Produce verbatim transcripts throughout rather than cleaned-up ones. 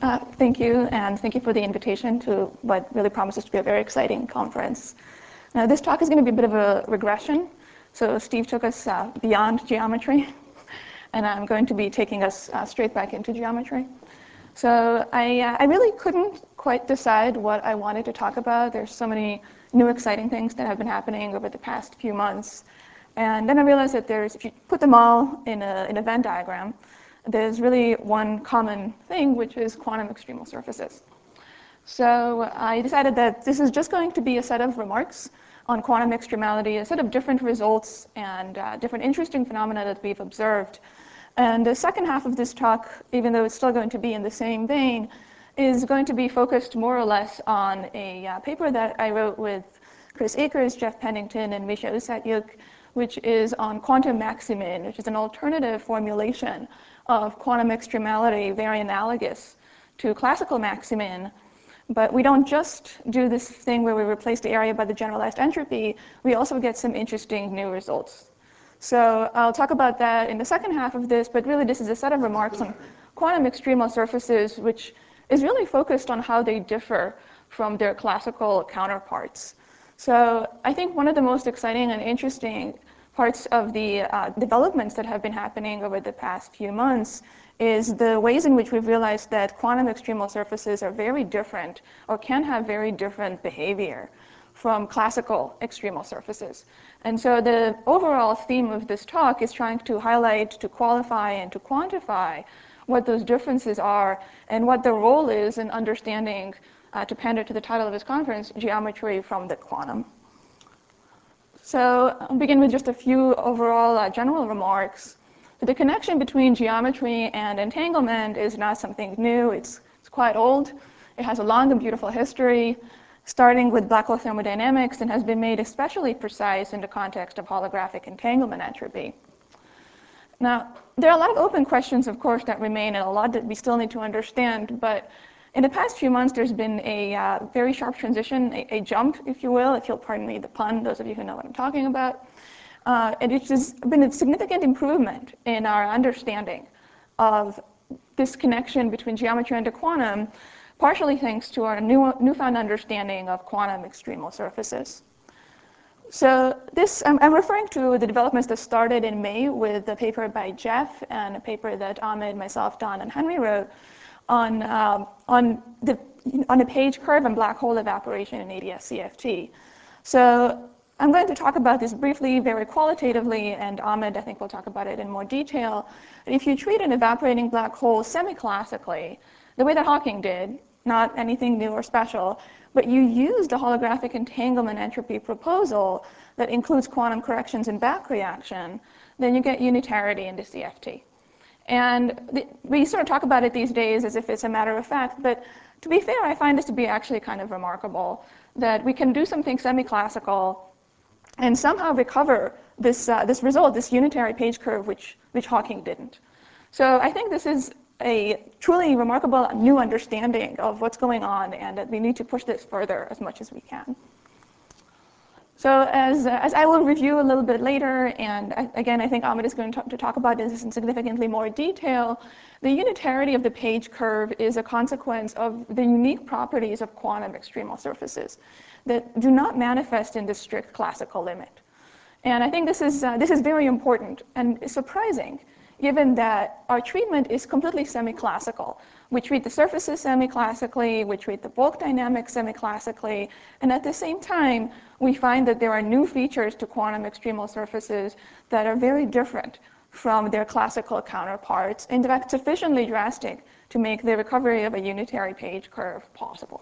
Uh, thank you, and thank you for the invitation to what really promises to be a very exciting conference. Now, this talk is going to be a bit of a regression. So Steve took us uh, beyond geometry, and I'm going to be taking us uh, straight back into geometry. So I, uh, I really couldn't quite decide what I wanted to talk about. There's so many new exciting things that have been happening over the past few months. And then I realized that there's, if you put them all in a, in a Venn diagram, there's really one common thing, which is quantum extremal surfaces. So I decided that this is just going to be a set of remarks on quantum extremality, a set of different results and uh, different interesting phenomena that we've observed. And the second half of this talk, even though it's still going to be in the same vein, is going to be focused more or less on a uh, paper that I wrote with Chris Akers, Jeff Pennington, and Misha Usatyuk, which is on quantum maximin, which is an alternative formulation of quantum extremality, very analogous to classical maximin. But we don't just do this thing where we replace the area by the generalized entropy, we also get some interesting new results. So I'll talk about that in the second half of this, but really this is a set of remarks on quantum extremal surfaces, which is really focused on how they differ from their classical counterparts. So I think one of the most exciting and interesting parts of the uh, developments that have been happening over the past few months is the ways in which we've realized that quantum extremal surfaces are very different or can have very different behavior from classical extremal surfaces. And so the overall theme of this talk is trying to highlight, to qualify, and to quantify what those differences are and what their role is in understanding, uh, to pander to the title of this conference, geometry from the quantum. So I'll begin with just a few overall uh, general remarks. The connection between geometry and entanglement is not something new. It's, it's quite old. It has a long and beautiful history, starting with black hole thermodynamics, and has been made especially precise in the context of holographic entanglement entropy. Now, there are a lot of open questions, of course, that remain, and a lot that we still need to understand, but in the past few months, there's been a uh, very sharp transition, a, a jump, if you will, if you'll pardon me the pun, those of you who know what I'm talking about. Uh, and it's just been a significant improvement in our understanding of this connection between geometry and the quantum, partially thanks to our new, newfound understanding of quantum extremal surfaces. So this, I'm, I'm referring to the developments that started in May with the paper by Jeff and a paper that Ahmed, myself, Don, and Henry wrote on, um, on, the, on a page curve and black hole evaporation in A D S C F T. So I'm going to talk about this briefly, very qualitatively, and Ahmed, I think, will talk about it in more detail. If you treat an evaporating black hole semi-classically, the way that Hawking did, not anything new or special, but you use the holographic entanglement entropy proposal that includes quantum corrections and back reaction, then you get unitarity in the C F T. And the, we sort of talk about it these days as if it's a matter of fact, but to be fair, I find this to be actually kind of remarkable, that we can do something semi-classical and somehow recover this, uh, this result, this unitary page curve, which, which Hawking didn't. So I think this is a truly remarkable new understanding of what's going on, and that we need to push this further as much as we can. So as, uh, as I will review a little bit later, and I, again, I think Ahmed is going to, to talk about this in significantly more detail, the unitarity of the page curve is a consequence of the unique properties of quantum extremal surfaces that do not manifest in the strict classical limit. And I think this is, uh, this is very important and surprising, given that our treatment is completely semi-classical. We treat the surfaces semi-classically, we treat the bulk dynamics semi-classically, and at the same time, we find that there are new features to quantum extremal surfaces that are very different from their classical counterparts, in fact, sufficiently drastic to make the recovery of a unitary page curve possible.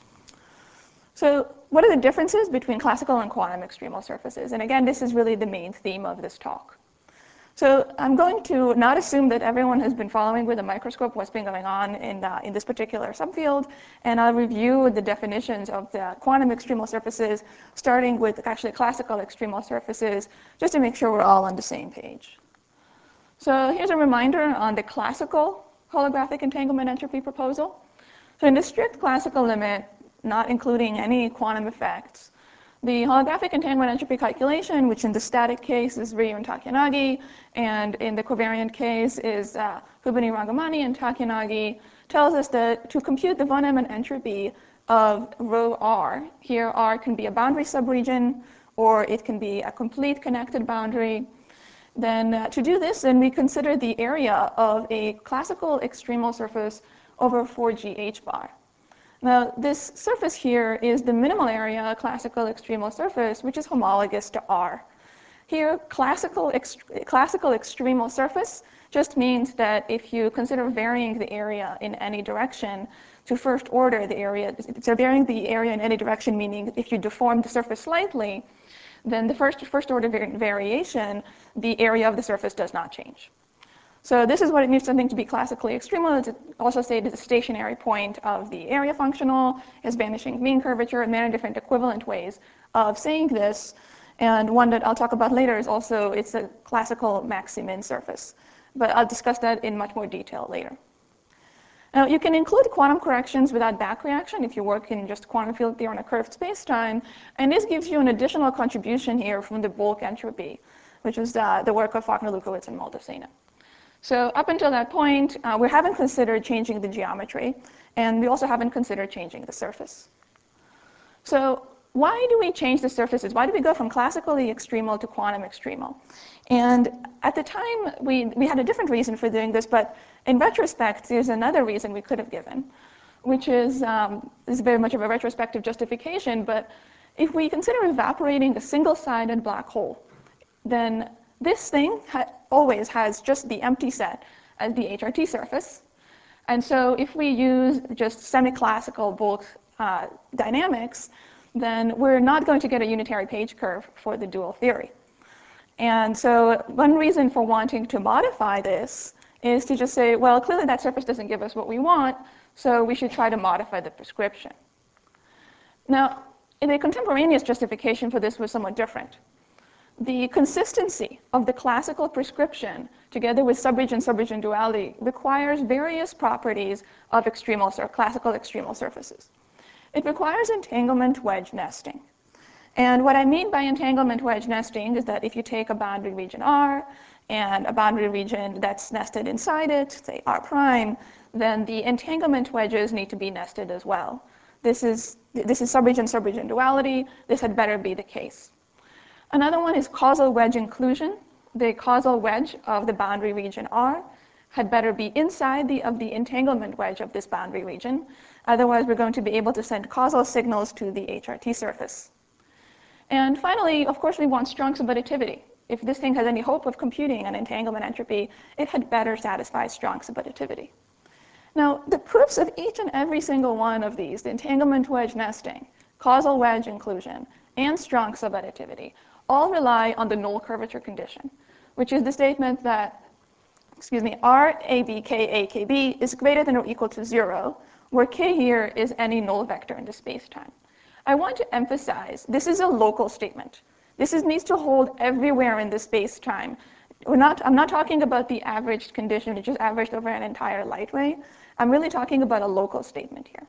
So what are the differences between classical and quantum extremal surfaces? And again, this is really the main theme of this talk. So I'm going to not assume that everyone has been following with a microscope what's been going on in, uh, in this particular subfield, and I'll review the definitions of the quantum extremal surfaces, starting with actually classical extremal surfaces, just to make sure we're all on the same page. So here's a reminder on the classical holographic entanglement entropy proposal. So in the strict classical limit, not including any quantum effects, the holographic entanglement entropy calculation, which in the static case is Ryu and Takanagi, and in the covariant case is uh, Hubini, Rangamani, and Takanagi, tells us that to compute the von Neumann entropy of rho R, here R can be a boundary subregion, or it can be a complete connected boundary. Then uh, to do this, then we consider the area of a classical extremal surface over four G H bar. Now, this surface here is the minimal area classical extremal surface, which is homologous to R. Here, classical, ext classical extremal surface just means that if you consider varying the area in any direction to first order the area, so varying the area in any direction, meaning if you deform the surface slightly, then the first, first order variation, the area of the surface does not change. So this is what it means something to be classically extremal. It's also stated as a stationary point of the area functional, as vanishing mean curvature, and many different equivalent ways of saying this. And one that I'll talk about later is also, it's a classical maxi-min surface. But I'll discuss that in much more detail later. Now, you can include quantum corrections without back reaction if you work in just quantum field theory on a curved spacetime. And this gives you an additional contribution here from the bulk entropy, which is uh, the work of Faulkner-Lukowitz and Maldacena. So up until that point, uh, we haven't considered changing the geometry, and we also haven't considered changing the surface. So why do we change the surfaces? Why do we go from classically extremal to quantum extremal? And at the time, we, we had a different reason for doing this, but in retrospect, there's another reason we could have given, which is, um, this is very much of a retrospective justification, but if we consider evaporating a single-sided black hole, then this thing ha always has just the empty set as the H R T surface. And so if we use just semi-classical bulk uh, dynamics, then we're not going to get a unitary page curve for the dual theory. And so one reason for wanting to modify this is to just say, well, clearly that surface doesn't give us what we want, so we should try to modify the prescription. Now, the contemporaneous justification for this was somewhat different. The consistency of the classical prescription, together with subregion-subregion duality, requires various properties of extremal classical extremal surfaces. It requires entanglement wedge nesting. And what I mean by entanglement wedge nesting is that if you take a boundary region R and a boundary region that's nested inside it, say R prime, then the entanglement wedges need to be nested as well. This is, this is subregion-subregion duality. This had better be the case. Another one is causal wedge inclusion. The causal wedge of the boundary region R had better be inside the, of the entanglement wedge of this boundary region. Otherwise, we're going to be able to send causal signals to the H R T surface. And finally, of course, we want strong subadditivity. If this thing has any hope of computing an entanglement entropy, it had better satisfy strong subadditivity. Now, the proofs of each and every single one of these, the entanglement wedge nesting, causal wedge inclusion, and strong subadditivity, all rely on the null curvature condition, which is the statement that, excuse me, R A B K A K B is greater than or equal to zero, where K here is any null vector in the space-time. I want to emphasize, this is a local statement. This is, needs to hold everywhere in the space-time. We're not, I'm not talking about the averaged condition, which is averaged over an entire light ray. I'm really talking about a local statement here.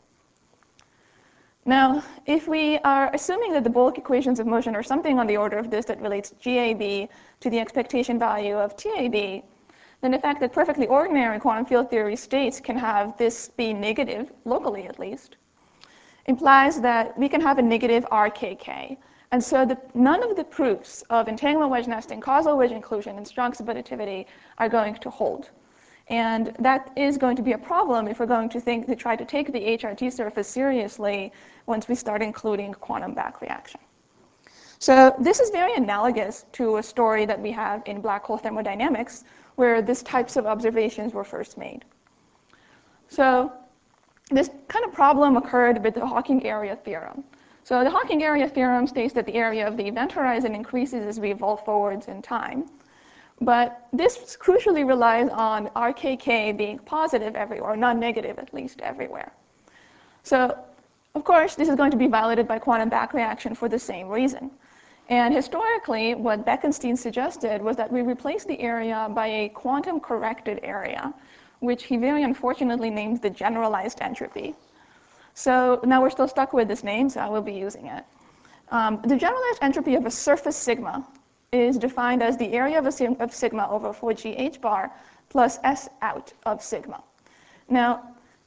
Now, if we are assuming that the bulk equations of motion are something on the order of this that relates G A B to the expectation value of T A B, then the fact that perfectly ordinary quantum field theory states can have this be negative, locally at least, implies that we can have a negative R K K. And so the, none of the proofs of entanglement wedge nesting, causal wedge inclusion, and strong subadditivity are going to hold. And that is going to be a problem if we're going to think to try to take the H R T surface seriously once we start including quantum back reaction. So this is very analogous to a story that we have in black hole thermodynamics, where these types of observations were first made. So this kind of problem occurred with the Hawking area theorem. So the Hawking area theorem states that the area of the event horizon increases as we evolve forwards in time. But this crucially relies on R K K being positive everywhere, or non-negative at least everywhere. So, of course, this is going to be violated by quantum back reaction for the same reason. And historically, what Bekenstein suggested was that we replace the area by a quantum-corrected area, which he very unfortunately named the generalized entropy. So now we're still stuck with this name, so I will be using it. Um, the generalized entropy of a surface sigma is defined as the area of, a, of sigma over four G H bar plus S out of sigma. Now,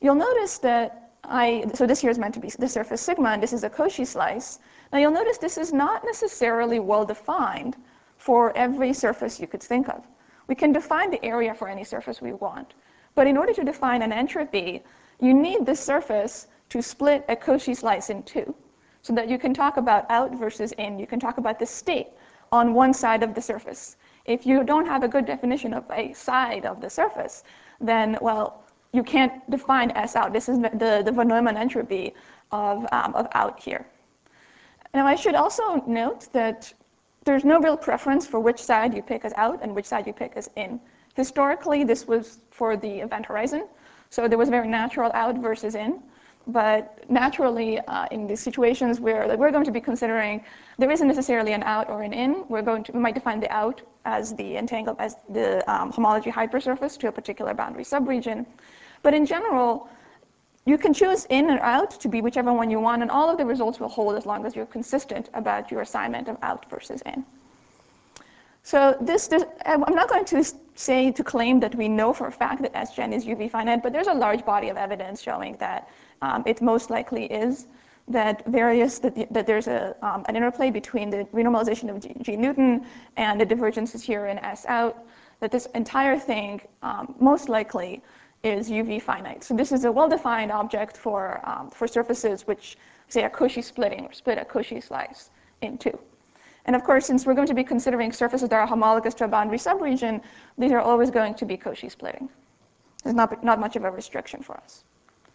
you'll notice that I, so this here is meant to be the surface sigma, and this is a Cauchy slice. Now you'll notice this is not necessarily well defined for every surface you could think of. We can define the area for any surface we want. But in order to define an entropy, you need this surface to split a Cauchy slice in two, so that you can talk about out versus in. You can talk about the state on one side of the surface. If you don't have a good definition of a side of the surface, then, well, you can't define S out. This is the, the von Neumann entropy of, um, of out here. Now, I should also note that there's no real preference for which side you pick as out and which side you pick as in. Historically, this was for the event horizon, so there was very natural out versus in. But naturally, uh, in the situations where like, we're going to be considering, there isn't necessarily an out or an in. We're going to, we might define the out as the entangled, as the um, homology hypersurface to a particular boundary subregion. But in general, you can choose in or out to be whichever one you want, and all of the results will hold as long as you're consistent about your assignment of out versus in. So this, this, I'm not going to say to claim that we know for a fact that S gen is U V finite, but there's a large body of evidence showing that um, it most likely is, that various, that, the, that there's a, um, an interplay between the renormalization of G, G Newton and the divergences here in S out, that this entire thing um, most likely is U V finite. So this is a well-defined object for, um, for surfaces which say a Cauchy splitting, or split a Cauchy slice in two. And of course, since we're going to be considering surfaces that are homologous to a boundary subregion, these are always going to be Cauchy splitting. There's not, not much of a restriction for us.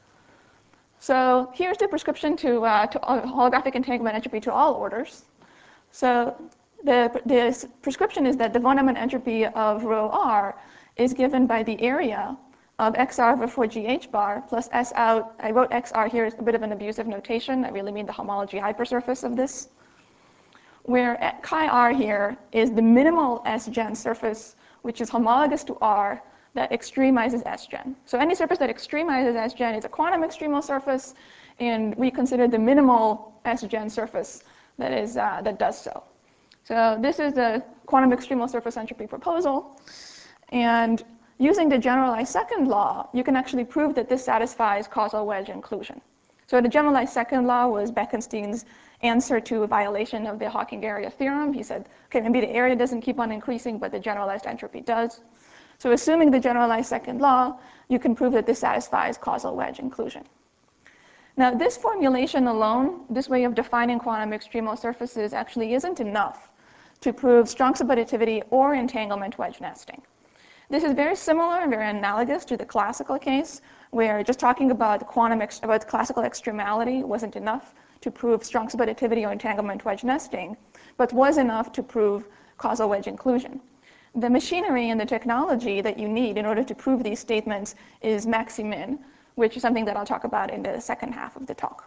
So here's the prescription to, uh, to holographic entanglement entropy to all orders. So the, the prescription is that the von Neumann entropy of rho r is given by the area of xr over four G H bar plus S out. I wrote xr here as a bit of an abusive notation. I really mean the homology hypersurface of this, where chi r here is the minimal S-gen surface, which is homologous to R, that extremizes S-gen. So any surface that extremizes S-gen is a quantum extremal surface, and we consider the minimal S-gen surface that, is, uh, that does so. So this is the quantum extremal surface entropy proposal, and using the generalized second law, you can actually prove that this satisfies causal wedge inclusion. So the generalized second law was Bekenstein's answer to a violation of the Hawking area theorem. He said, okay, maybe the area doesn't keep on increasing, but the generalized entropy does. So assuming the generalized second law, you can prove that this satisfies causal wedge inclusion. Now, this formulation alone, this way of defining quantum extremal surfaces, actually isn't enough to prove strong subadditivity or entanglement wedge nesting. This is very similar and very analogous to the classical case, where just talking about quantum ex about classical extremality wasn't enough to prove strong subadditivity or entanglement wedge nesting, but was enough to prove causal wedge inclusion. The machinery and the technology that you need in order to prove these statements is maxi-min, which is something that I'll talk about in the second half of the talk.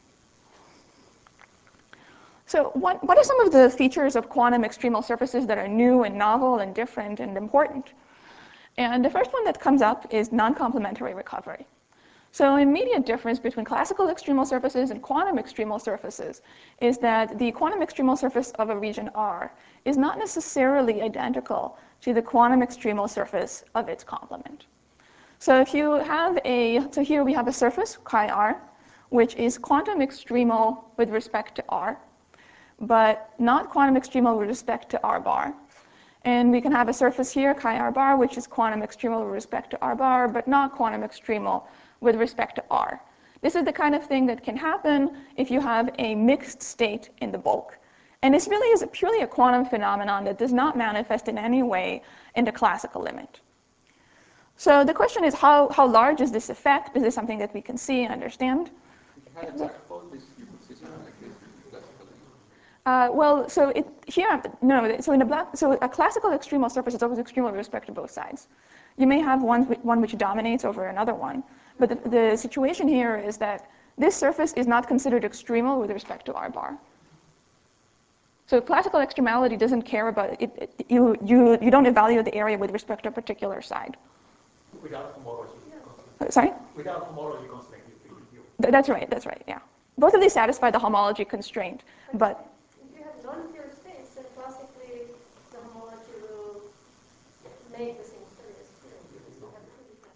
So what, what are some of the features of quantum extremal surfaces that are new and novel and different and important? And the first one that comes up is non-complementary recovery. So an immediate difference between classical extremal surfaces and quantum extremal surfaces is that the quantum extremal surface of a region R is not necessarily identical to the quantum extremal surface of its complement. So if you have a, so here we have a surface, chi R, which is quantum extremal with respect to R, but not quantum extremal with respect to R bar. And we can have a surface here, chi R bar, which is quantum extremal with respect to R bar, but not quantum extremal with respect to R. This is the kind of thing that can happen if you have a mixed state in the bulk. And this really is a purely a quantum phenomenon that does not manifest in any way in the classical limit. So the question is, how, how large is this effect? Is this something that we can see and understand? If you had a black hole, this, you could see something like this classically. Uh, well, so it, here, no, so in a black, so a classical extremal surface is always extremal with respect to both sides. You may have one, one which dominates over another one, but the, the situation here is that this surface is not considered extremal with respect to R bar. So classical extremality doesn't care about it, it you, you, you don't evaluate the area with respect to a particular side. Without homology. Yeah. Sorry? Without homology constraint. Th that's right, that's right, yeah. Both of these satisfy the homology constraint, but if you have non-pure states, then classically the homology will make the same series.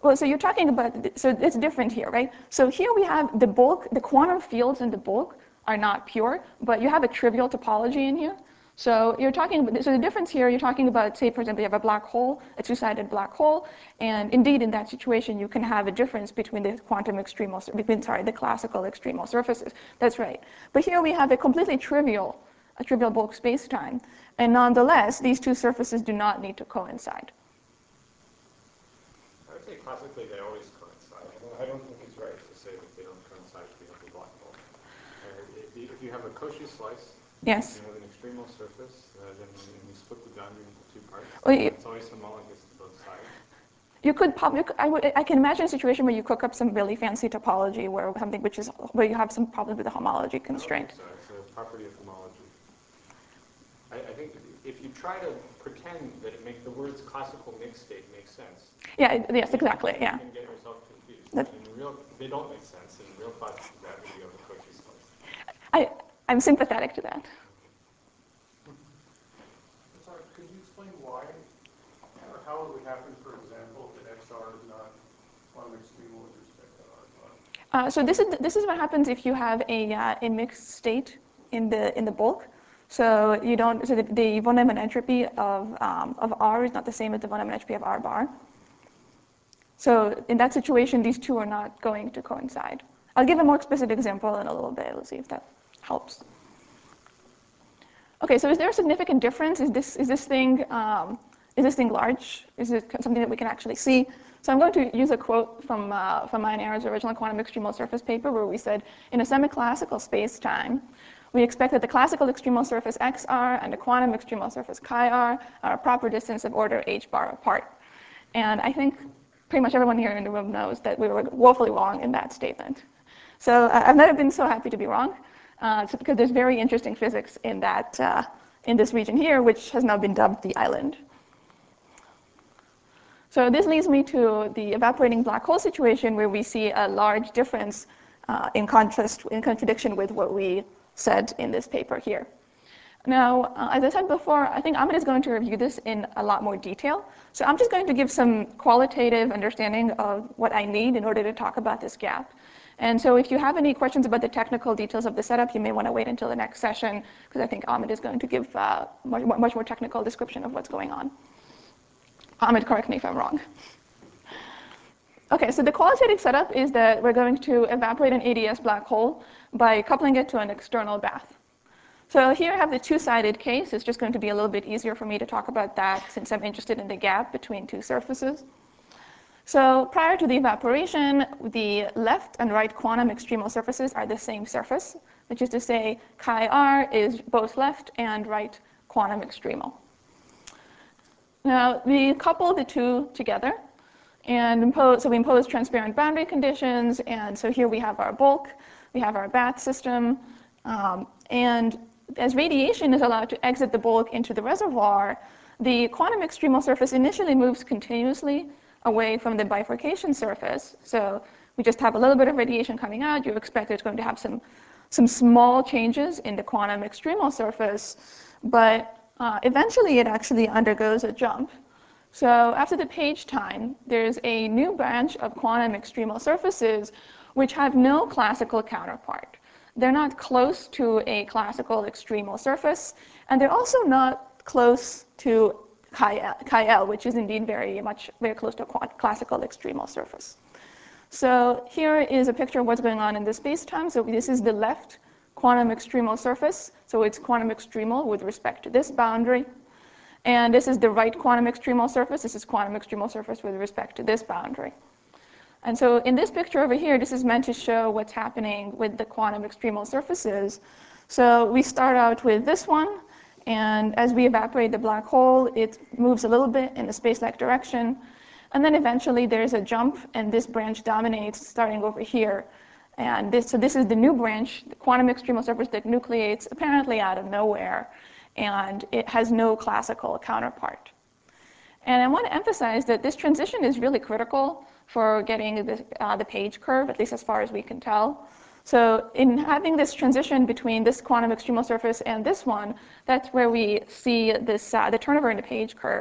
Well, so you're talking about, so it's different here, right? So here we have the bulk, the quantum fields in the bulk are not pure, but you have a trivial topology in here. So you're talking about, so the difference here, you're talking about, say, for example, you have a black hole, a two-sided black hole, and indeed in that situation you can have a difference between the quantum extremal, between, sorry, the classical extremal surfaces. That's right. But here we have a completely trivial, a trivial bulk space-time, and nonetheless, these two surfaces do not need to coincide. I would say classically they always coincide. I don't, I don't think it's right to say that they don't coincide if you have the black hole. Uh, if, you, if you have a Cauchy slice, yes. You have an extremal surface, uh, then you, you split the boundary into two parts. Well, you, it's always homologous to both sides. You could probably, I, would, I can imagine a situation where you cook up some really fancy topology where something which is, where you have some problem with the homology constraint. I don't think so. It's a property of homology. I, I think if you try to pretend that it make the words classical mixed state make sense. Yeah, it, yes, exactly, you yeah. can get yourself confused. That, in real, they don't make sense. In real classical gravity, you have a Cauchy slice. I, I'm sympathetic to that. Sorry, could you explain why or how it would happen, for example, that X R is not quantum extremal with respect to R bar? Uh, so this is this is what happens if you have a uh, a mixed state in the in the bulk. So you don't. So the, the von Neumann entropy of um, of R is not the same as the von Neumann entropy of R bar. So in that situation, these two are not going to coincide. I'll give a more explicit example in a little bit. Let's see if that helps. Okay, so is there a significant difference? Is this is this thing um, is this thing large? Is it something that we can actually see? So I'm going to use a quote from uh, from mine and Aaron's original quantum extremal surface paper, where we said, in a semi-classical space-time, we expect that the classical extremal surface X R and the quantum extremal surface chi R are a proper distance of order h bar apart. And I think pretty much everyone here in the room knows that we were woefully wrong in that statement. So uh, I've never been so happy to be wrong. Uh, so because there's very interesting physics in that uh, in this region here, which has now been dubbed the island. So this leads me to the evaporating black hole situation, where we see a large difference uh, in contrast, in contradiction with what we said in this paper here. Now, uh, as I said before, I think Ahmed is going to review this in a lot more detail. So I'm just going to give some qualitative understanding of what I need in order to talk about this gap. And so if you have any questions about the technical details of the setup, you may want to wait until the next session, because I think Ahmed is going to give uh, much, much more technical description of what's going on. Ahmed, correct me if I'm wrong. Okay, so the qualitative setup is that we're going to evaporate an A D S black hole by coupling it to an external bath. So here I have the two-sided case. It's just going to be a little bit easier for me to talk about that since I'm interested in the gap between two surfaces. So prior to the evaporation, the left and right quantum extremal surfaces are the same surface, which is to say chi R is both left and right quantum extremal. Now, we couple the two together, and impose, so we impose transparent boundary conditions, and so here we have our bulk, we have our bath system, um, and as radiation is allowed to exit the bulk into the reservoir, the quantum extremal surface initially moves continuously away from the bifurcation surface. So we just have a little bit of radiation coming out. You expect it's going to have some, some small changes in the quantum extremal surface, but uh, eventually it actually undergoes a jump. So after the page time, there's a new branch of quantum extremal surfaces which have no classical counterpart. They're not close to a classical extremal surface, and they're also not close to chi L, chi L, which is indeed very much very close to a classical extremal surface. So here is a picture of what's going on in this space-time. So this is the left quantum extremal surface. So it's quantum extremal with respect to this boundary. And this is the right quantum extremal surface. This is quantum extremal surface with respect to this boundary. And so in this picture over here, this is meant to show what's happening with the quantum extremal surfaces. So we start out with this one, and as we evaporate the black hole, it moves a little bit in a space-like direction. And then eventually there's a jump, and this branch dominates starting over here. And this, so this is the new branch, the quantum extremal surface that nucleates apparently out of nowhere, and it has no classical counterpart. And I want to emphasize that this transition is really critical for getting the, uh, the page curve, at least as far as we can tell. So in having this transition between this quantum extremal surface and this one, that's where we see this, uh, the turnover in the page curve.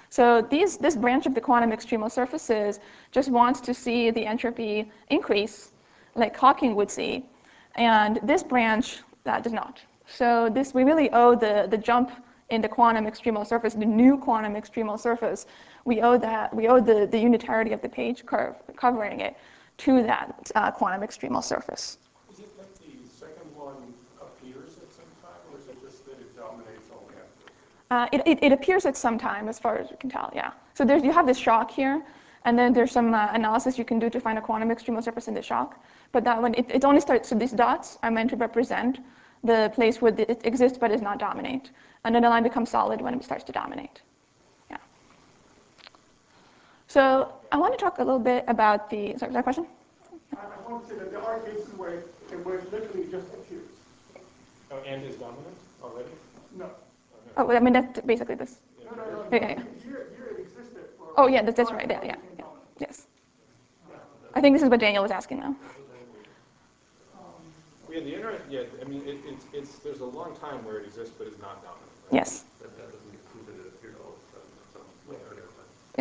So these, this branch of the quantum extremal surfaces just wants to see the entropy increase, like Hawking would see, and this branch uh, does not. So this, we really owe the, the jump in the quantum extremal surface, the new quantum extremal surface, we owe that, we owe the, the unitarity of the page curve covering it to that uh, quantum extremal surface. Is it like the second one appears at some time, or is it just that it dominates only after? Uh, it, it, it appears at some time, as far as we can tell, yeah. So there's, you have this shock here, and then there's some uh, analysis you can do to find a quantum extremal surface in the shock. But that one, it, it only starts, so these dots are meant to represent the place where it exists but does not dominate. And then the line becomes solid when it starts to dominate. Yeah. So I want to talk a little bit about the, sorry, was that a question? I, I want to say that there are cases where it, where it literally just appears. Oh, and is dominant already? No. Oh, I mean, that's basically this. No, no, no. Yeah, yeah, yeah. Here, here it existed for. Oh, yeah, that's, that's right. Yeah, yeah, yeah. Yes. I think this is what Daniel was asking, though. Yeah, the internet, yeah, I mean, it, it's, it's, there's a long time where it exists but is not dominant. Right? Yes. That, that doesn't prove that it appeared all of a sudden. So, like earlier, but.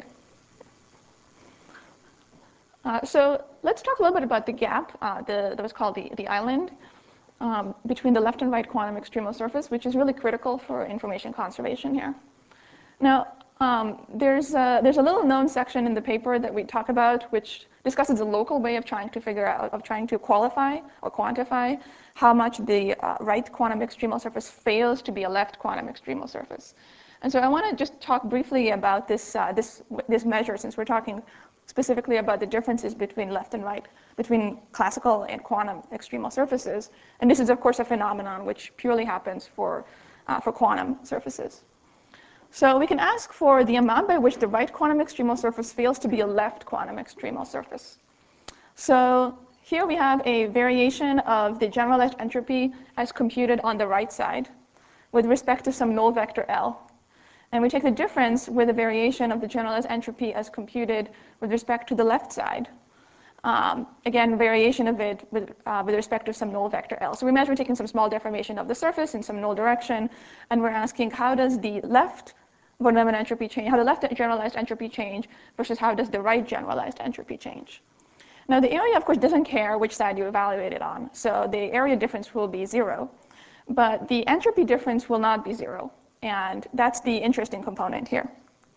Yeah. Uh, so let's talk a little bit about the gap uh, the, that was called the, the island um, between the left and right quantum extremal surface, which is really critical for information conservation here. Now, um, there's, a, there's a little known section in the paper that we talk about which discusses a local way of trying to figure out, of trying to qualify or quantify how much the uh, right quantum extremal surface fails to be a left quantum extremal surface. And so I want to just talk briefly about this, uh, this, this measure, since we're talking specifically about the differences between left and right, between classical and quantum extremal surfaces. And this is, of course, a phenomenon which purely happens for, uh, for quantum surfaces. So we can ask for the amount by which the right quantum extremal surface fails to be a left quantum extremal surface. So here we have a variation of the generalized entropy as computed on the right side with respect to some null vector L. And we take the difference with the variation of the generalized entropy as computed with respect to the left side. Um, again, variation of it with, uh, with respect to some null vector L. So we imagine we're taking some small deformation of the surface in some null direction, and we're asking how does the left von Neumann entropy change, how the left generalized entropy change versus how does the right generalized entropy change. Now the area, of course, doesn't care which side you evaluate it on, so the area difference will be zero, but the entropy difference will not be zero, and that's the interesting component here.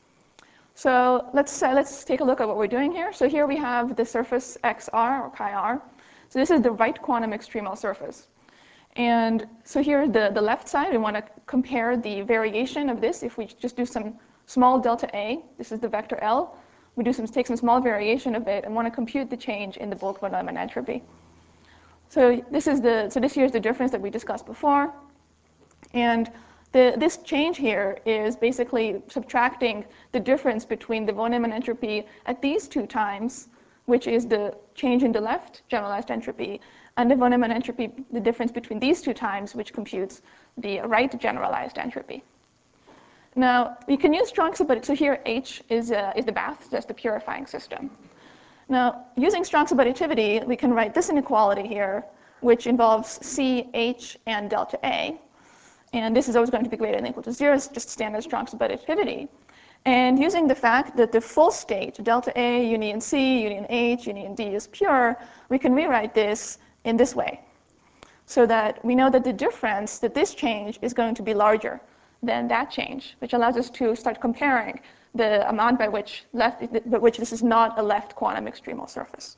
So let's, uh, let's take a look at what we're doing here. So here we have the surface X R, or chi R. So this is the right quantum extremal surface. And so here, the, the left side, we want to compare the variation of this. If we just do some small delta A, this is the vector L, we do some, take some small variation of it and want to compute the change in the bulk von Neumann entropy. So this is the, so this here is the difference that we discussed before. And the, this change here is basically subtracting the difference between the von Neumann entropy at these two times, which is the change in the left generalized entropy, and the von Neumann entropy, the difference between these two times, which computes the right generalized entropy. Now, we can use strong subadditivity. So here, H is, uh, is the bath, that's the purifying system. Now, using strong subadditivity, we can write this inequality here, which involves C, H, and delta A. And this is always going to be greater than or equal to zero. It's just standard strong subadditivity. And using the fact that the full state, delta A, union C, union H, union D is pure, we can rewrite this in this way, so that we know that the difference, that this change is going to be larger than that change, which allows us to start comparing the amount by which, left, by which this is not a left quantum extremal surface.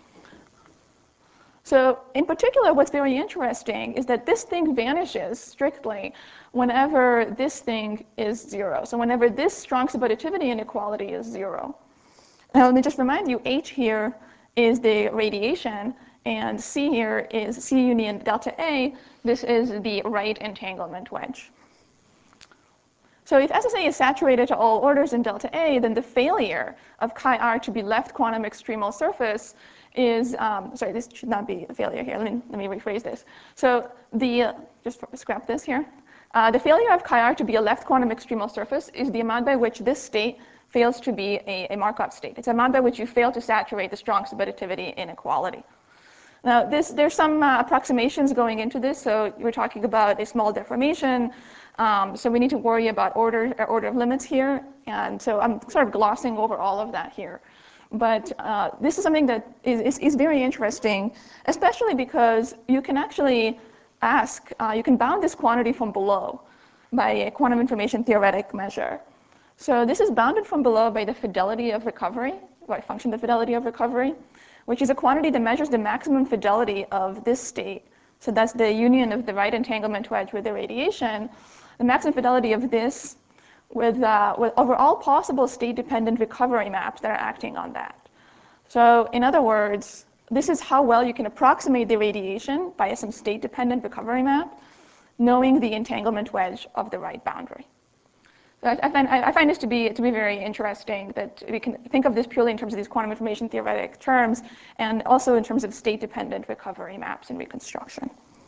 So in particular, what's very interesting is that this thing vanishes strictly whenever this thing is zero. So whenever this strong subadditivity inequality is zero. Now let me just remind you, H here is the radiation, and C here is C union delta A. This is the right entanglement wedge. So if S S A is saturated to all orders in delta A, then the failure of chi R to be left quantum extremal surface is, um, sorry, this should not be a failure here. Let me, let me rephrase this. So the, uh, just scrap this here. Uh, the failure of chi R to be a left quantum extremal surface is the amount by which this state fails to be a, a Markov state. It's the amount by which you fail to saturate the strong subadditivity inequality. Now, this, there's some uh, approximations going into this. So we're talking about a small deformation. Um, so we need to worry about order, uh, order of limits here. And so I'm sort of glossing over all of that here. But uh, this is something that is, is, is very interesting, especially because you can actually ask, uh, you can bound this quantity from below by a quantum information theoretic measure. So this is bounded from below by the fidelity of recovery, by function the fidelity of recovery, which is a quantity that measures the maximum fidelity of this state. So that's the union of the right entanglement wedge with the radiation. The maximum fidelity of this with, uh, with over all possible state-dependent recovery maps that are acting on that. So in other words, this is how well you can approximate the radiation by some state-dependent recovery map, knowing the entanglement wedge of the right boundary. So I, I, find, I find this to be, to be very interesting, that we can think of this purely in terms of these quantum information theoretic terms, and also in terms of state-dependent recovery maps and reconstruction.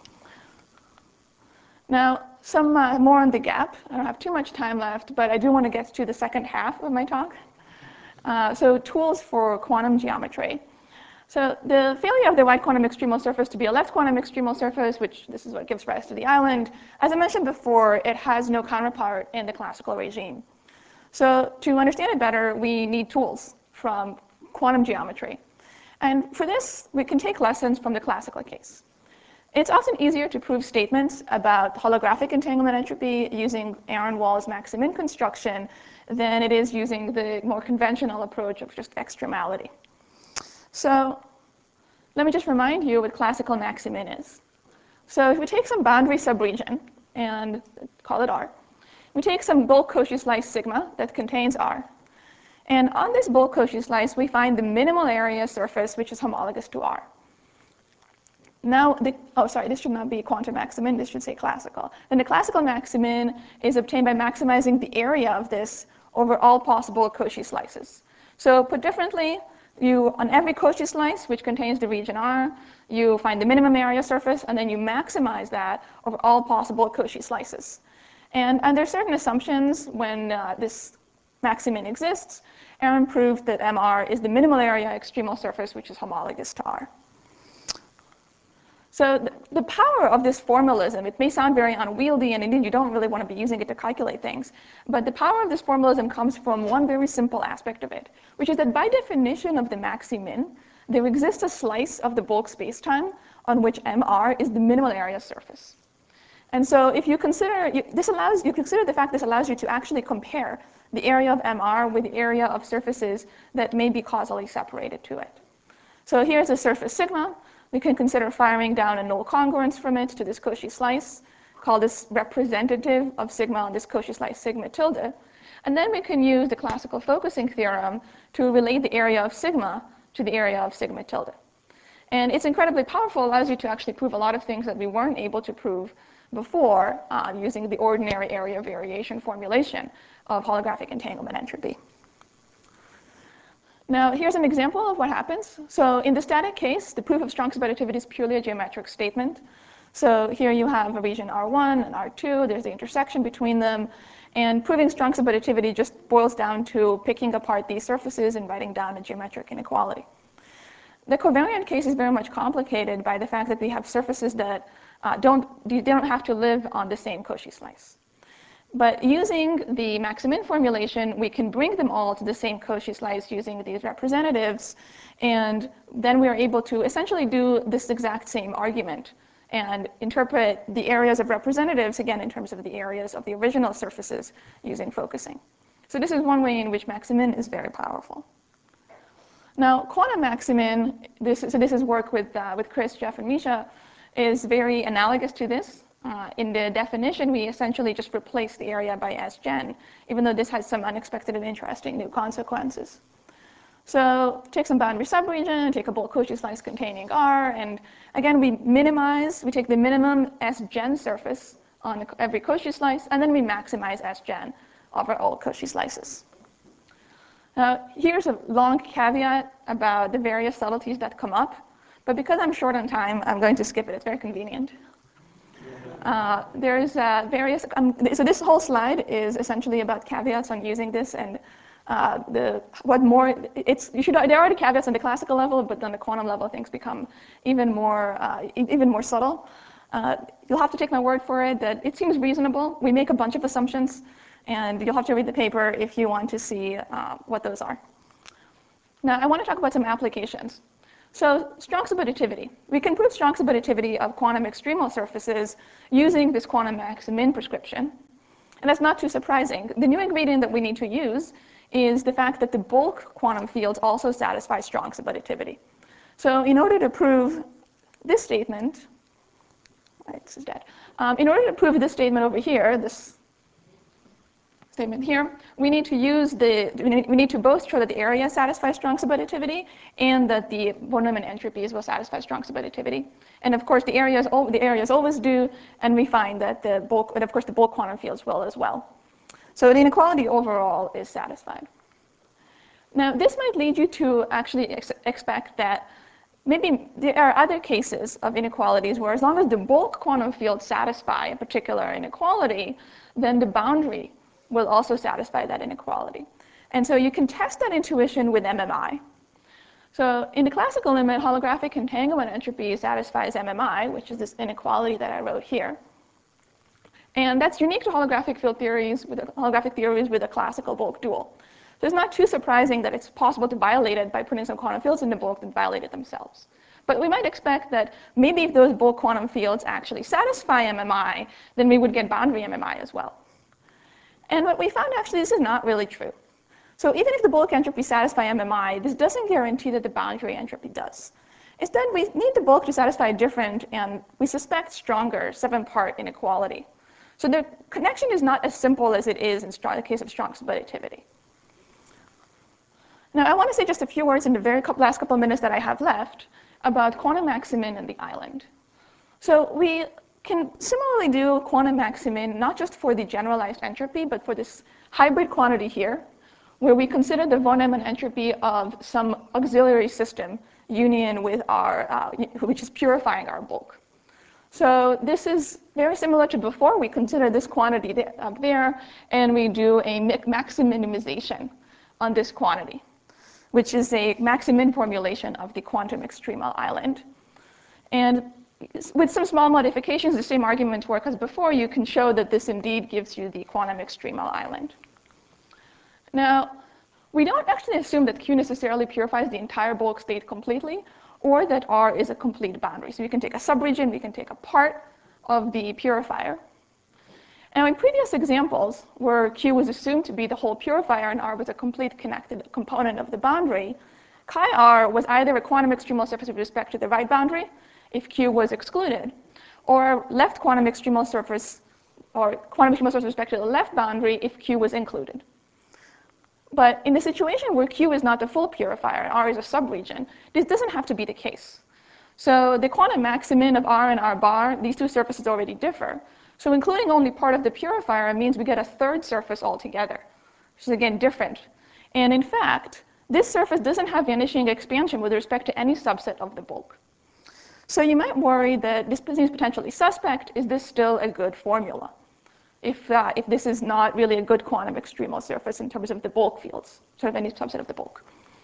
Now, some uh, more on the gap. I don't have too much time left, but I do want to get to the second half of my talk. Uh, so tools for quantum geometry. So the failure of the right quantum extremal surface to be a left quantum extremal surface, which this is what gives rise to the island, as I mentioned before, it has no counterpart in the classical regime. So to understand it better, we need tools from quantum geometry. And for this, we can take lessons from the classical case. It's often easier to prove statements about holographic entanglement entropy using Aron-Wall's Maximin construction than it is using the more conventional approach of just extremality. So let me just remind you what classical Maximin is. So if we take some boundary subregion and call it R, we take some bulk Cauchy slice sigma that contains R. And on this bulk Cauchy slice, we find the minimal area surface, which is homologous to R. Now, the, oh, sorry, this should not be quantum maximin, this should say classical. And the classical maximin is obtained by maximizing the area of this over all possible Cauchy slices. So put differently, you, on every Cauchy slice, which contains the region R, you find the minimum area surface, and then you maximize that over all possible Cauchy slices. And under certain assumptions, when uh, this maximin exists, Aron proved that M R is the minimal area extremal surface, which is homologous to R. So the, the power of this formalism, it may sound very unwieldy, and indeed you don't really want to be using it to calculate things, but the power of this formalism comes from one very simple aspect of it, which is that by definition of the maximin, there exists a slice of the bulk spacetime on which M R is the minimal area surface. And so if you consider, you, this allows, you consider the fact this allows you to actually compare the area of M R with the area of surfaces that may be causally separated to it. So here's a surface sigma. We can consider firing down a null congruence from it to this Cauchy slice, call this representative of sigma on this Cauchy slice sigma tilde. And then we can use the classical focusing theorem to relate the area of sigma to the area of sigma tilde. And it's incredibly powerful, allows you to actually prove a lot of things that we weren't able to prove before uh, using the ordinary area variation formulation of holographic entanglement entropy. Now, here's an example of what happens. So in the static case, the proof of strong subadditivity is purely a geometric statement. So here you have a region R one and R two. There's the intersection between them. And proving strong subadditivity just boils down to picking apart these surfaces and writing down a geometric inequality. The covariant case is very much complicated by the fact that we have surfaces that uh, don't, they don't have to live on the same Cauchy slice. But using the Maximin formulation, we can bring them all to the same Cauchy slice using these representatives, and then we are able to essentially do this exact same argument and interpret the areas of representatives, again, in terms of the areas of the original surfaces using focusing. So this is one way in which Maximin is very powerful. Now, quantum Maximin, this, so this is work with, uh, with Chris, Jeff, and Misha, is very analogous to this. Uh, in the definition, we essentially just replace the area by S gen, even though this has some unexpected and interesting new consequences. So take some boundary subregion, take a bulk Cauchy slice containing R, and again, we minimize, we take the minimum S gen surface on every Cauchy slice, and then we maximize S gen over all Cauchy slices. Now, here's a long caveat about the various subtleties that come up, but because I'm short on time, I'm going to skip it. It's very convenient. Uh, there's uh, various, um, so this whole slide is essentially about caveats on using this, and Uh, the what more it's you should there are already caveats on the classical level, but on the quantum level things become even more uh, even more subtle. Uh, you'll have to take my word for it that it seems reasonable. We make a bunch of assumptions, and you'll have to read the paper if you want to see uh, what those are. Now, I want to talk about some applications. So, strong subadditivity. We can prove strong subadditivity of quantum extremal surfaces using this quantum max-min prescription. And that's not too surprising. The new ingredient that we need to use is the fact that the bulk quantum fields also satisfy strong subadditivity. So in order to prove this statement, right, this is dead. Um, in order to prove this statement over here, this statement here, we need to use the, we need, we need to both show that the area satisfies strong subadditivity and that the von Neumann entropies will satisfy strong subadditivity. And of course, the areas, the areas always do, and we find that the bulk, and of course, the bulk quantum fields will as well. So the inequality overall is satisfied. Now, this might lead you to actually ex expect that maybe there are other cases of inequalities where as long as the bulk quantum fields satisfy a particular inequality, then the boundary will also satisfy that inequality. And so you can test that intuition with M M I. So in the classical limit, holographic entanglement entropy satisfies M M I, which is this inequality that I wrote here. And that's unique to holographic field theories, with holographic theories with a classical bulk dual. So it's not too surprising that it's possible to violate it by putting some quantum fields in the bulk that violate it themselves. But we might expect that maybe if those bulk quantum fields actually satisfy M M I, then we would get boundary M M I as well. And what we found actually, this is not really true. So even if the bulk entropy satisfy M M I, this doesn't guarantee that the boundary entropy does. Instead, we need the bulk to satisfy a different, and we suspect stronger, seven-part inequality. So the connection is not as simple as it is in the case of strong subadditivity. Now, I want to say just a few words in the very last couple of minutes that I have left about quantum max-min and the island. So we can similarly do quantum max-min not just for the generalized entropy, but for this hybrid quantity here, where we consider the von Neumann entropy of some auxiliary system union with our, uh, which is purifying our bulk. So this is very similar to before. We consider this quantity up there, and we do a maxi-minimization on this quantity, which is a maxi-min formulation of the quantum extremal island. And with some small modifications, the same arguments work as before. You can show that this indeed gives you the quantum extremal island. Now, we don't actually assume that Q necessarily purifies the entire bulk state completely, or that R is a complete boundary. So we can take a subregion, we can take a part of the purifier. Now, in previous examples, where Q was assumed to be the whole purifier and R was a complete connected component of the boundary, chi R was either a quantum extremal surface with respect to the right boundary, if Q was excluded, or left quantum extremal surface, or quantum extremal surface with respect to the left boundary if Q was included. But in the situation where Q is not the full purifier and R is a subregion, this doesn't have to be the case. So the quantum max-min of R and R bar, these two surfaces already differ. So including only part of the purifier means we get a third surface altogether, which is again different. And in fact, this surface doesn't have vanishing expansion with respect to any subset of the bulk. So you might worry that this seems potentially suspect. Is this still a good formula? If, uh, if this is not really a good quantum extremal surface in terms of the bulk fields, sort of any subset of the bulk.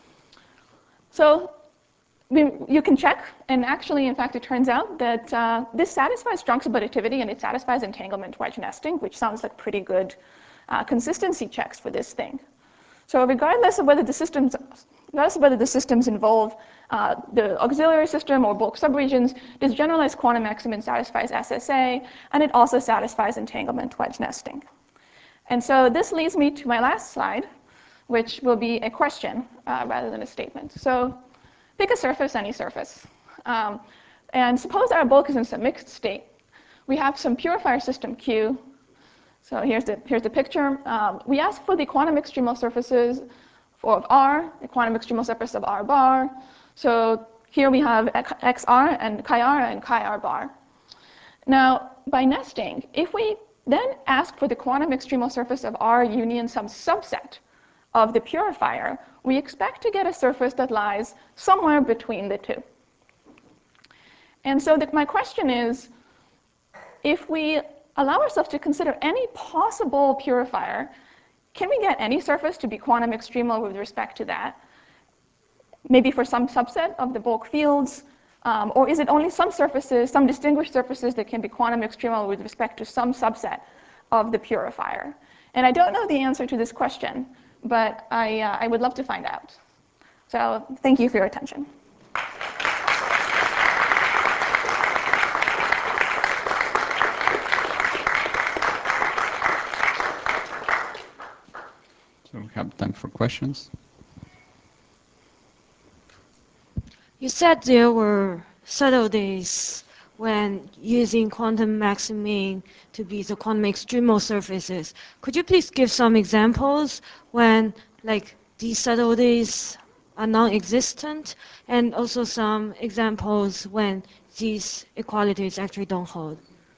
So we, you can check, and actually, in fact, it turns out that uh, this satisfies strong subadditivity, and it satisfies entanglement wedge nesting, which sounds like pretty good uh, consistency checks for this thing. So regardless of whether the systems, regardless of whether the systems involve uh, the auxiliary system or bulk subregions, this generalized quantum max-min satisfies S S A, and it also satisfies entanglement wedge nesting. And so this leads me to my last slide, which will be a question uh, rather than a statement. So pick a surface, any surface. Um, and suppose our bulk is in some mixed state. We have some purifier system Q. So here's the, here's the picture. Um, we ask for the quantum extremal surfaces of R, the quantum extremal surface of R bar. So here we have X R and chi R and chi R bar. Now, by nesting, if we then ask for the quantum extremal surface of R union some subset of the purifier, we expect to get a surface that lies somewhere between the two. And so the, my question is, if we allow ourselves to consider any possible purifier can we get any surface to be quantum extremal with respect to that? Maybe for some subset of the bulk fields, um, or is it only some surfaces, some distinguished surfaces that can be quantum extremal with respect to some subset of the purifier? And I don't know the answer to this question, but I, uh, I would love to find out. So thank you for your attention. So we have time for questions. You said there were subtleties when using quantum maximing to be the quantum extremal surfaces. Could you please give some examples when, like, these subtleties are non-existent, and also some examples when these equalities actually don't hold?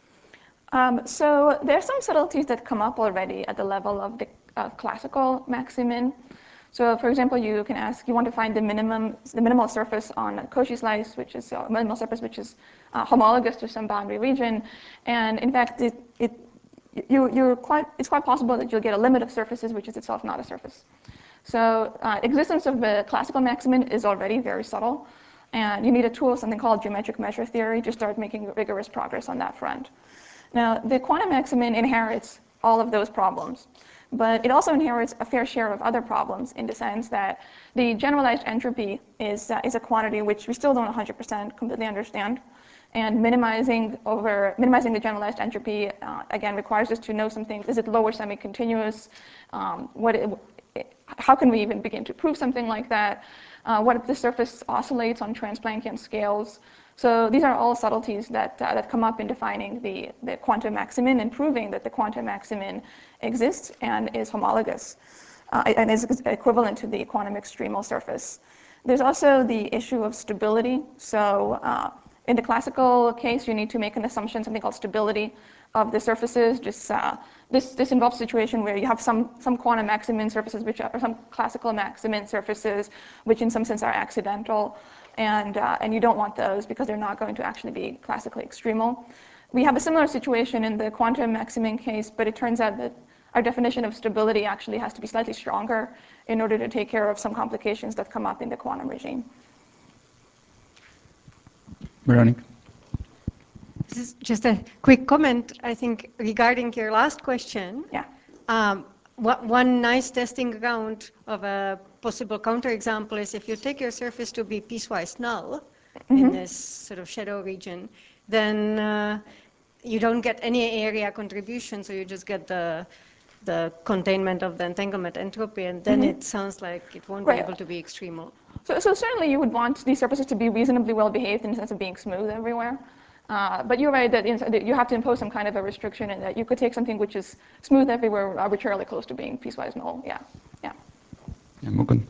Um, so there are some subtleties that come up already at the level of the uh, classical maximin. So for example, you can ask, you want to find the minimum, the minimal surface on a Cauchy slice, which is a minimal surface which is uh, homologous to some boundary region. And in fact, it, it, you, you're quite, it's quite possible that you'll get a limit of surfaces which is itself not a surface. So uh, existence of the classical maximin is already very subtle. And you need a tool, something called geometric measure theory, to start making rigorous progress on that front. Now, the quantum maximin inherits all of those problems. But it also inherits a fair share of other problems in the sense that the generalized entropy is, uh, is a quantity which we still don't one hundred percent completely understand. And minimizing over minimizing the generalized entropy, uh, again, requires us to know something. Is it lower semi-continuous? Um, what it, it, how can we even begin to prove something like that? Uh, what if the surface oscillates on trans-Planckian scales? So these are all subtleties that, uh, that come up in defining the, the quantum maximin and proving that the quantum maximin exists and is homologous uh, and is equivalent to the quantum extremal surface. There's also the issue of stability. So uh, in the classical case, you need to make an assumption, something called stability of the surfaces. Just, uh, this, this involves a situation where you have some, some quantum maximin surfaces, which are, or some classical maximin surfaces, which in some sense are accidental. And, uh, and you don't want those because they're not going to actually be classically extremal. We have a similar situation in the quantum maximin case, but it turns out that our definition of stability actually has to be slightly stronger in order to take care of some complications that come up in the quantum regime. Veronique? This is just a quick comment, I think, regarding your last question. Yeah. Um, what, one nice testing ground of a possible counterexample is if you take your surface to be piecewise null mm-hmm. in this sort of shadow region, then uh, you don't get any area contribution, so you just get the the containment of the entanglement entropy, and then mm-hmm. it sounds like it won't right. be able to be extremal. So, so certainly you would want these surfaces to be reasonably well behaved in the sense of being smooth everywhere. Uh, but you're right that, in, that you have to impose some kind of a restriction in that you could take something which is smooth everywhere arbitrarily close to being piecewise null. Yeah, yeah. Yeah, Mukund.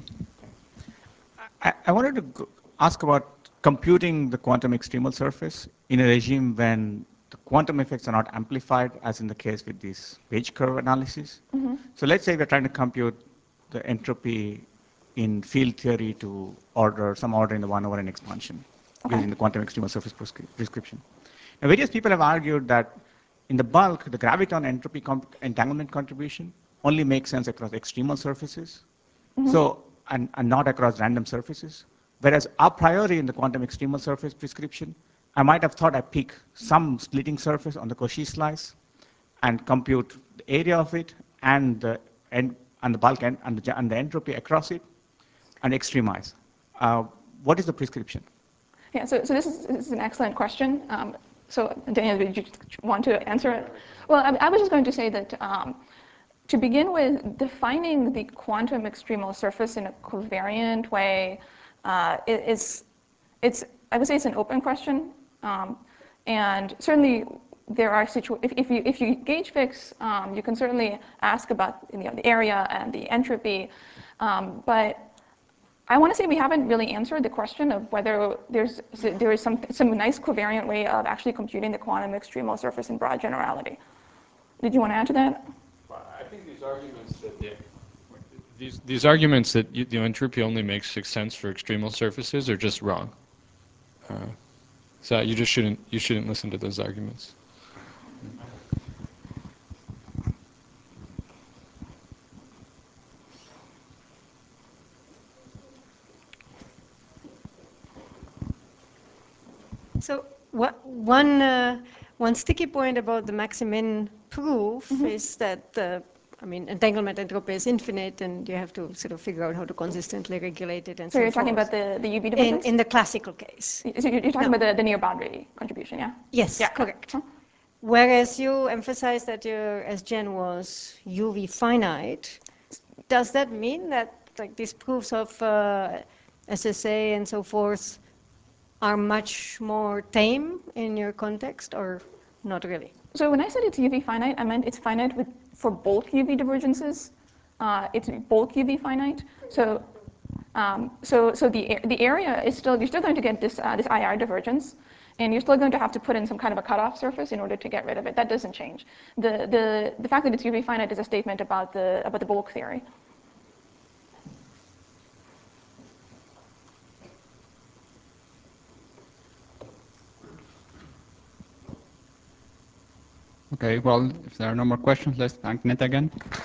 I, I wanted to go ask about computing the quantum extremal surface in a regime when the quantum effects are not amplified, as in the case with these Page curve analysis. Mm-hmm. So let's say we're trying to compute the entropy in field theory to order some order in the one over n expansion okay. using the quantum extremal surface prescri prescription. Now, various people have argued that in the bulk, the graviton entropy entanglement contribution only makes sense across extremal surfaces, mm-hmm. so and, and not across random surfaces. Whereas a priori in the quantum extremal surface prescription, I might have thought I pick some splitting surface on the Cauchy slice and compute the area of it and the and, and the bulk and, and, the, and the entropy across it and extremize. Uh, what is the prescription? Yeah, so, so this, is, this is an excellent question. Um, so Daniel, did you want to answer it? Well, I, I was just going to say that um, to begin with, defining the quantum extremal surface in a covariant way uh, is, it's, I would say it's an open question. Um, and certainly there are situations, if, if, you, if you gauge fix, um, you can certainly ask about you know, the area and the entropy. Um, but I want to say we haven't really answered the question of whether there's, there is some, some nice covariant way of actually computing the quantum extremal surface in broad generality. Did you want to add to that? Well, I think these arguments that the, these, these arguments that you, the entropy only makes sense for extremal surfaces are just wrong. Uh, so you just shouldn't, you shouldn't listen to those arguments. What, one, uh, one sticky point about the Maximin proof Mm-hmm. is that, uh, I mean, entanglement entropy is infinite, and you have to sort of figure out how to consistently regulate it and So so you're talking forth. about the, the U V In, divergence? in the classical case. So you're you're talking No. about the, the near boundary contribution, yeah? Yes, Yeah. correct. Huh? Whereas you emphasize that your S Gen was U V finite, does that mean that like these proofs of uh, S S A and so forth are much more tame in your context, or not really? So when I said it's U V finite, I meant it's finite with, for bulk U V divergences. Uh, it's bulk U V finite. So, um, so, so the, the area is still, you're still going to get this, uh, this I R divergence, and you're still going to have to put in some kind of a cutoff surface in order to get rid of it. That doesn't change. The, the, the fact that it's U V finite is a statement about the, about the bulk theory. Okay, well, if there are no more questions, let's thank Nete again.